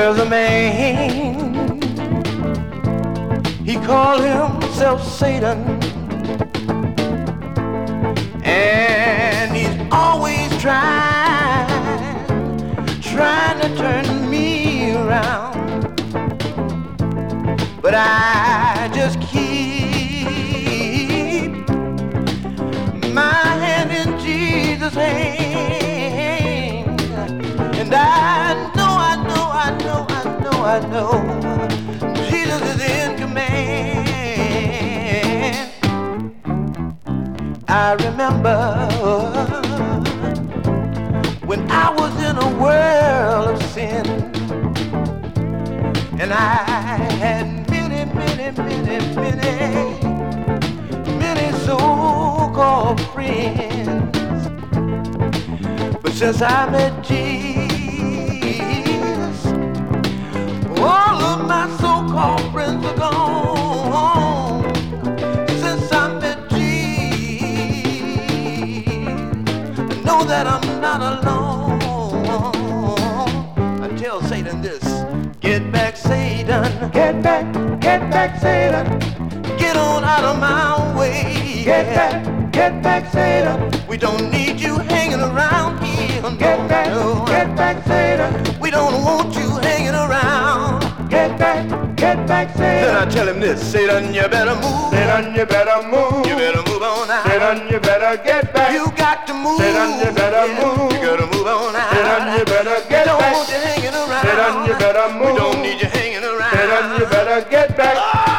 There's a man, he called himself Satan, and he's always trying to turn me around, but I just keep my hand in Jesus' hand, and I know Jesus is in command. I remember when I was in a world of sin, and I had many so-called friends, but since I met Jesus, all of my so-called friends are gone. Since I met Jesus, I know that I'm not alone. I tell Satan this: get back, Satan. Get back, Satan. Get on out of my way. Get back, Satan. We don't need you hanging around here. Get back, Satan. We don't want you hanging around. Get back, Satan. Then I tell him this: Satan, you better move. Satan, you better move. You better move on out. Satan, you better get back. You got to move. Satan, you better move. You gotta move on out. Satan, you better get back. We don't back. want you hanging around. Satan, you better move. We don't need you hanging around. Satan, you better get back.